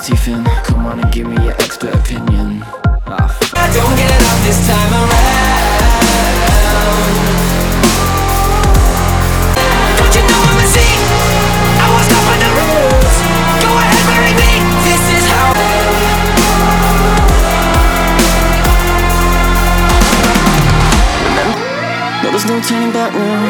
teeth in. Come on and give me your expert opinion. I don't get up this time around. Don't you know I'm a Z? I won't stop on the rules. Go ahead, marry me. This is how. Remember? No, there's no turning back now.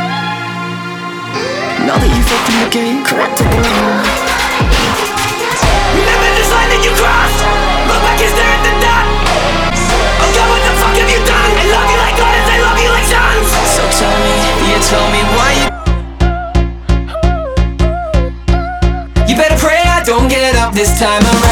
Now that you've opened the gate, correct the ground. Remember this line that you crossed? Look back and stare at the dot. Oh God, what the fuck have you done? I love you like daughters, I love you like sons. So tell me, you tell me why You better pray I don't get up this time around.